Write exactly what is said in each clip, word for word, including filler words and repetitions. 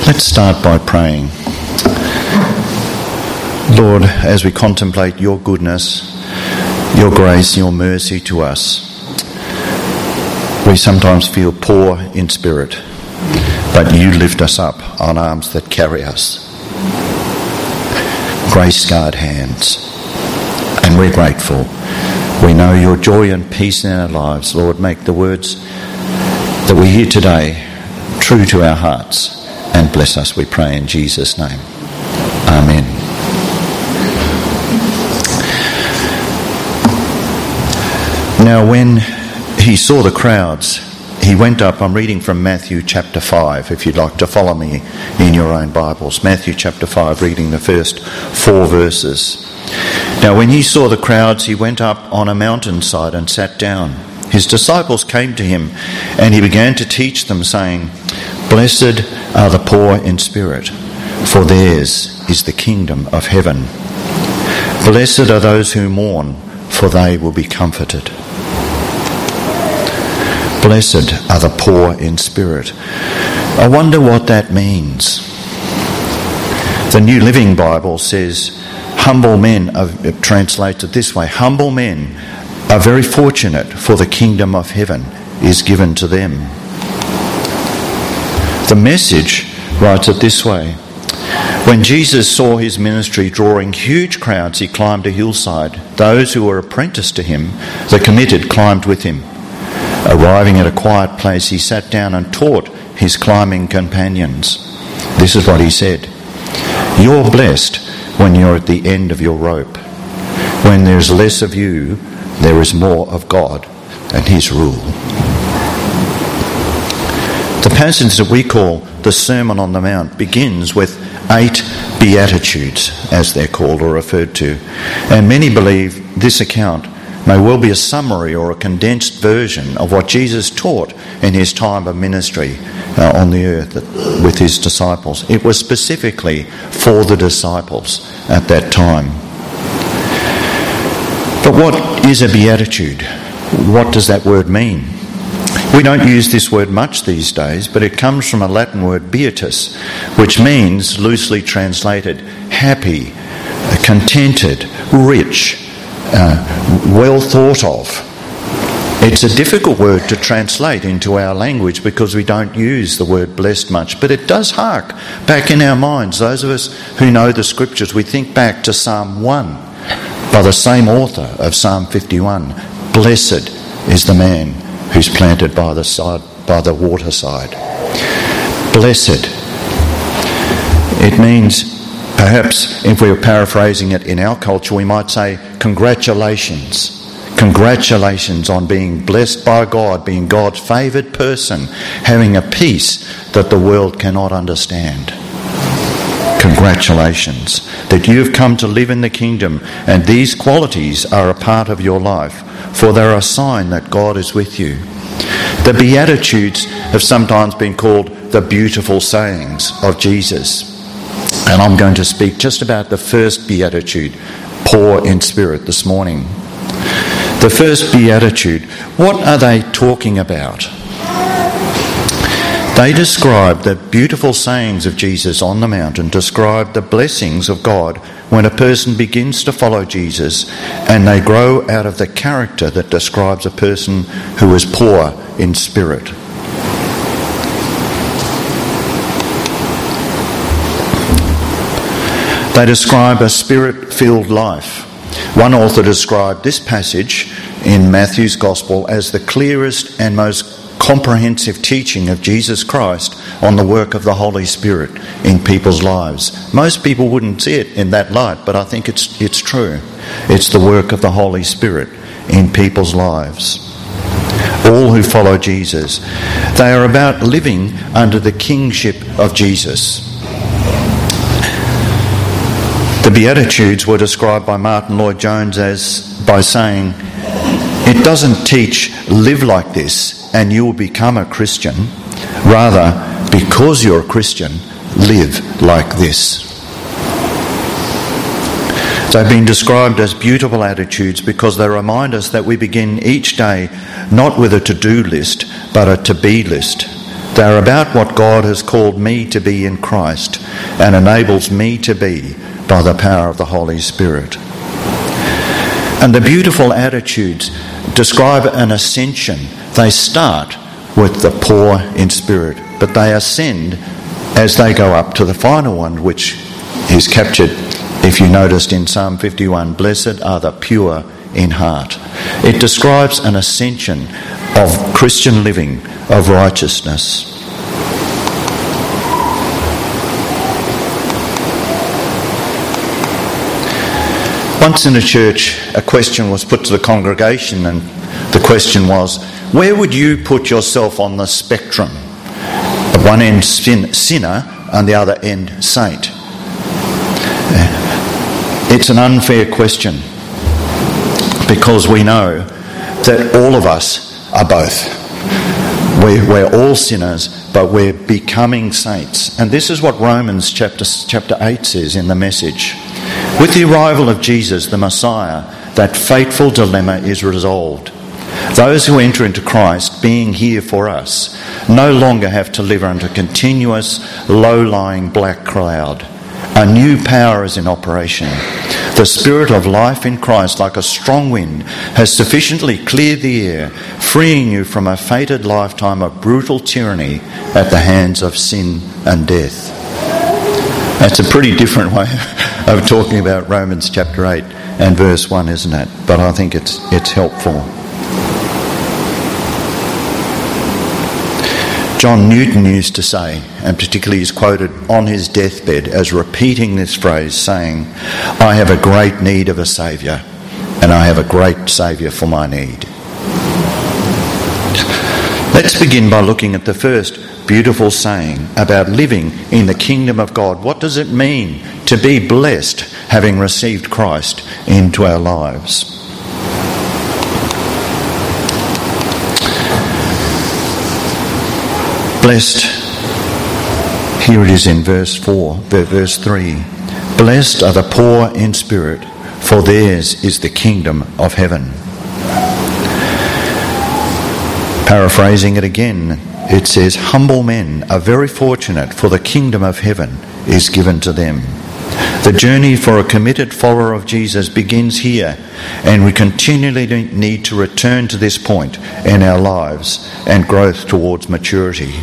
Let's start by praying. Lord, as we contemplate your goodness, your grace, your mercy to us, we sometimes feel poor in spirit, but you lift us up on arms that carry us. Grace-scarred hands, and we're grateful. We know your joy and peace in our lives. Lord, make the words that we hear today true to our hearts, and bless us, we pray in Jesus' name. Amen. Now when he saw the crowds, he went up. I'm reading from Matthew chapter five, if you'd like to follow me in your own Bibles. Matthew chapter five, reading the first four verses. Now when he saw the crowds, he went up on a mountainside and sat down. His disciples came to him, and he began to teach them, saying, "Blessed are the poor in spirit, for theirs is the kingdom of heaven. Blessed are those who mourn, for they will be comforted. Blessed are the poor in spirit." I wonder what that means. The New Living Bible says, humble men, are, it translates it this way, humble men are very fortunate, for the kingdom of heaven is given to them. The Message writes it this way: when Jesus saw his ministry drawing huge crowds, he climbed a hillside. Those who were apprenticed to him, the committed, climbed with him. Arriving at a quiet place, he sat down and taught his climbing companions. This is what he said: "You're blessed when you're at the end of your rope. When there's less of you, there is more of God and his rule." The passage that we call the Sermon on the Mount begins with eight Beatitudes, as they're called or referred to. And many believe this account may well be a summary or a condensed version of what Jesus taught in his time of ministry uh, on the earth with his disciples. It was specifically for the disciples at that time. But what is a beatitude? What does that word mean? We don't use this word much these days, but it comes from a Latin word beatus, which means, loosely translated, happy, contented, rich, Uh, well thought of. It's a difficult word to translate into our language because we don't use the word blessed much, but it does hark back in our minds. Those of us who know the scriptures, we think back to Psalm one by the same author of Psalm fifty-one. Blessed is the man who's planted by the side, by the waterside. Blessed. It means, perhaps if we were paraphrasing it in our culture, we might say, congratulations. Congratulations on being blessed by God, being God's favoured person, having a peace that the world cannot understand. Congratulations that you have come to live in the kingdom, and these qualities are a part of your life, for they're a sign that God is with you. The Beatitudes have sometimes been called the beautiful sayings of Jesus. And I'm going to speak just about the first beatitude, poor in spirit, this morning. The first beatitude, what are they talking about? They describe the beautiful sayings of Jesus on the mountain, describe the blessings of God when a person begins to follow Jesus and they grow out of the character that describes a person who is poor in spirit. They describe a spirit-filled life. One author described this passage in Matthew's Gospel as the clearest and most comprehensive teaching of Jesus Christ on the work of the Holy Spirit in people's lives. Most people wouldn't see it in that light, but I think it's it's true. It's the work of the Holy Spirit in people's lives. All who follow Jesus, they are about living under the kingship of Jesus. The Beatitudes were described by Martin Lloyd-Jones as by saying, it doesn't teach live like this and you will become a Christian. Rather, because you're a Christian, live like this. They've been described as beautiful attitudes because they remind us that we begin each day not with a to-do list, but a to-be list. They are about what God has called me to be in Christ and enables me to be by the power of the Holy Spirit. And the beautiful attitudes describe an ascension. They start with the poor in spirit, but they ascend as they go up to the final one, which is captured, if you noticed in Psalm fifty-one, blessed are the pure in heart. It describes an ascension of Christian living, of righteousness. Once in a church, a question was put to the congregation, and the question was, where would you put yourself on the spectrum? At one end sin- sinner, and the other end saint. It's an unfair question, because we know that all of us are both. We're, we're all sinners, but we're becoming saints. And this is what Romans chapter, chapter eight says in the Message. With the arrival of Jesus, the Messiah, that fateful dilemma is resolved. Those who enter into Christ, being here for us, no longer have to live under a continuous, low-lying black cloud. A new power is in operation. The Spirit of life in Christ, like a strong wind, has sufficiently cleared the air, freeing you from a fated lifetime of brutal tyranny at the hands of sin and death. That's a pretty different way of talking about Romans chapter eight and verse one, isn't it? But I think it's it's helpful. John Newton used to say, and particularly is quoted on his deathbed as repeating this phrase, saying, I have a great need of a saviour, and I have a great saviour for my need. Let's begin by looking at the first beautiful saying about living in the kingdom of God. What does it mean to be blessed having received Christ into our lives? Blessed, here it is in verse four, verse three. Blessed are the poor in spirit, for theirs is the kingdom of heaven. Paraphrasing it again, it says, humble men are very fortunate, for the kingdom of heaven is given to them. The journey for a committed follower of Jesus begins here, and we continually need to return to this point in our lives and growth towards maturity.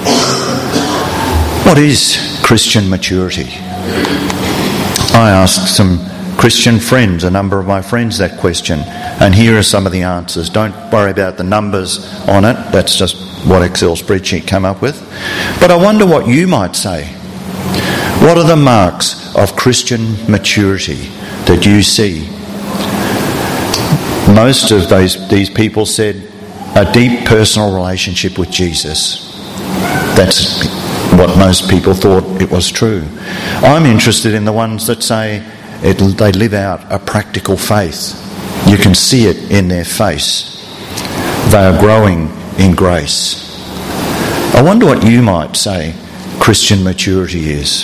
What is Christian maturity? I asked some Christian friends, a number of my friends, that question, and here are some of the answers. Don't worry about the numbers on it, that's just what Excel spreadsheet came up with. But I wonder what you might say. What are the marks of Christian maturity that you see? Most of those these people said a deep personal relationship with Jesus. That's what most people thought it was true. I'm interested in the ones that say it, they live out a practical faith. You can see it in their face. They are growing in grace. I wonder what you might say Christian maturity is.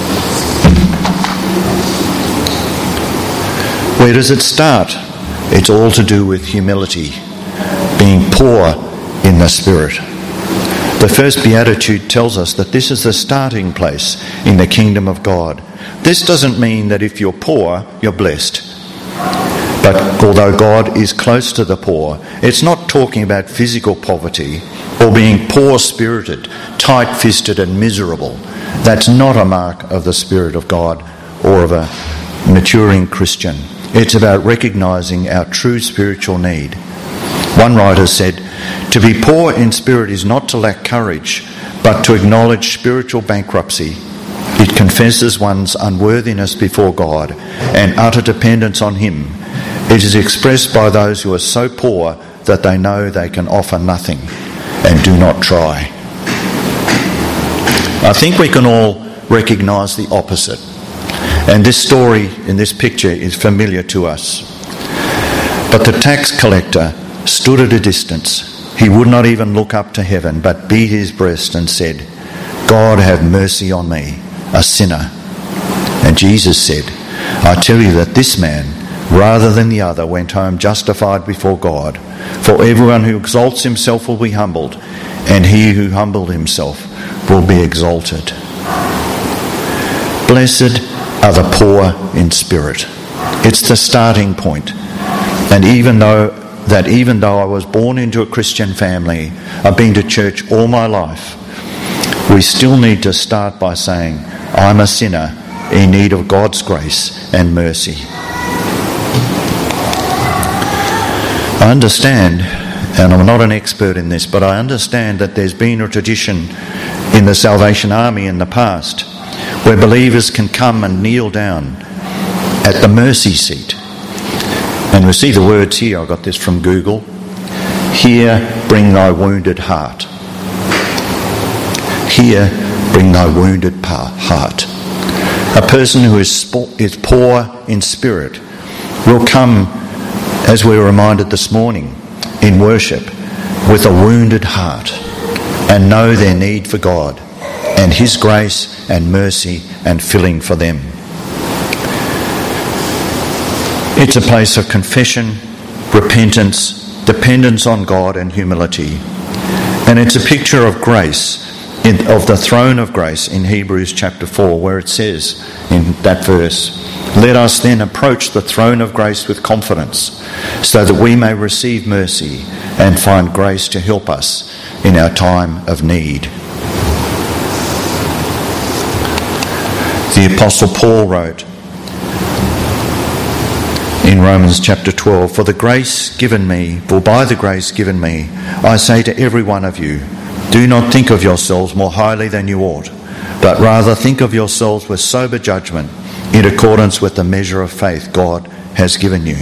Where does it start? It's all to do with humility, being poor in the spirit. The first beatitude tells us that this is the starting place in the kingdom of God. This doesn't mean that if you're poor, you're blessed. But although God is close to the poor, it's not talking about physical poverty or being poor-spirited, tight-fisted and miserable. That's not a mark of the Spirit of God or of a maturing Christian. It's about recognising our true spiritual need. One writer said, to be poor in spirit is not to lack courage, but to acknowledge spiritual bankruptcy. It confesses one's unworthiness before God and utter dependence on Him. It is expressed by those who are so poor that they know they can offer nothing and do not try. I think we can all recognise the opposite. And this story in this picture is familiar to us. But the tax collector stood at a distance. He would not even look up to heaven, but beat his breast and said, God, have mercy on me, a sinner. And Jesus said, I tell you that this man, rather than the other, went home justified before God. For everyone who exalts himself will be humbled, and he who humbled himself will be exalted. Blessed are the poor in spirit. It's the starting point. And even though that even though I was born into a Christian family, I've been to church all my life, we still need to start by saying, I'm a sinner in need of God's grace and mercy. I understand, and I'm not an expert in this, but I understand that there's been a tradition in the Salvation Army in the past where believers can come and kneel down at the mercy seat. And we see the words here, I got this from Google. Here, bring thy wounded heart. Here, bring thy wounded heart. A person who is is poor in spirit will come, as we were reminded this morning in worship, with a wounded heart and know their need for God and his grace and mercy and filling for them. It's a place of confession, repentance, dependence on God and humility. And it's a picture of grace, in, of the throne of grace in Hebrews chapter four, where it says in that verse, let us then approach the throne of grace with confidence, so that we may receive mercy and find grace to help us in our time of need. The Apostle Paul wrote in Romans chapter twelve, for the grace given me, for by the grace given me, I say to every one of you, do not think of yourselves more highly than you ought, but rather think of yourselves with sober judgment, in accordance with the measure of faith God has given you.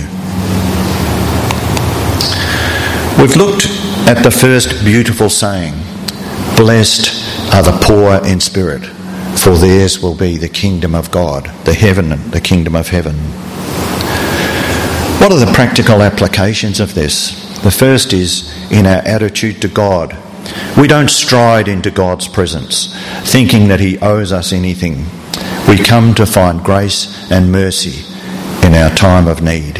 We've looked at the first beautiful saying, blessed are the poor in spirit, for theirs will be the kingdom of God, the heaven, the kingdom of heaven. What are the practical applications of this? The first is in our attitude to God. We don't stride into God's presence thinking that he owes us anything. We come to find grace and mercy in our time of need.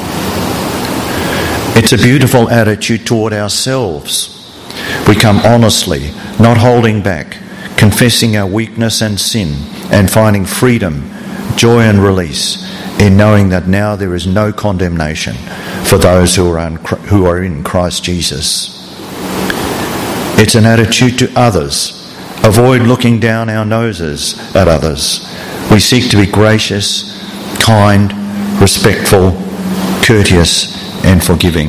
It's a beautiful attitude toward ourselves. We come honestly, not holding back, confessing our weakness and sin, and finding freedom, joy and release in knowing that now there is no condemnation for those who are, un- who are in Christ Jesus. It's an attitude to others. Avoid looking down our noses at others. We seek to be gracious, kind, respectful, courteous, and forgiving.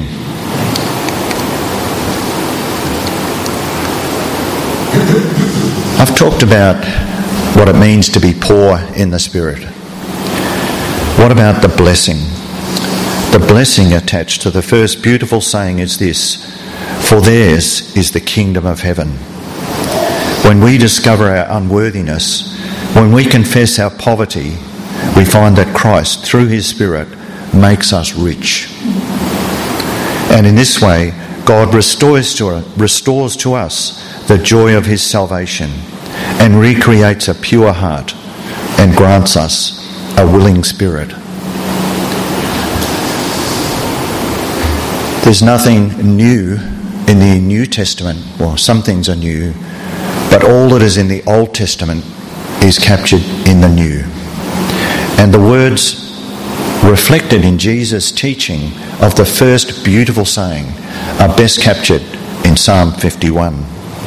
I've talked about what it means to be poor in the Spirit. What about the blessing? The blessing attached to the first beautiful saying is this, for theirs is the kingdom of heaven. When we discover our unworthiness, when we confess our poverty, we find that Christ, through his Spirit, makes us rich. And in this way, God restores to, restores to us the joy of his salvation and recreates a pure heart and grants us a willing spirit. There's nothing new in the New Testament. Well, some things are new, but all that is in the Old Testament is captured in the New. And the words reflected in Jesus' teaching of the first beautiful saying are best captured in Psalm fifty-one.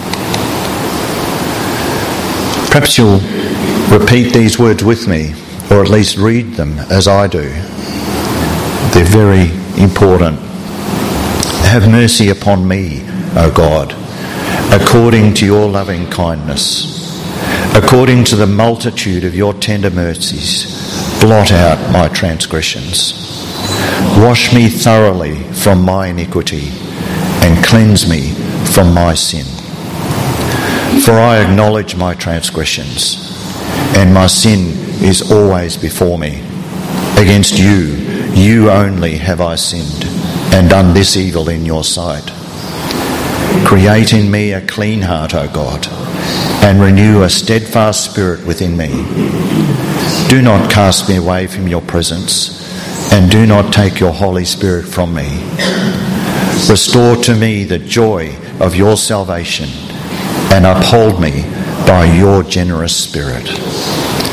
Perhaps you'll repeat these words with me, or at least read them as I do. They're very important. Have mercy upon me, O God, according to your loving kindness. According to the multitude of your tender mercies, blot out my transgressions. Wash me thoroughly from my iniquity and cleanse me from my sin. For I acknowledge my transgressions, and my sin is always before me. Against you, you only have I sinned, and done this evil in your sight. Create in me a clean heart, O God, and renew a steadfast spirit within me. Do not cast me away from your presence, and do not take your Holy Spirit from me. Restore to me the joy of your salvation and uphold me by your generous Spirit.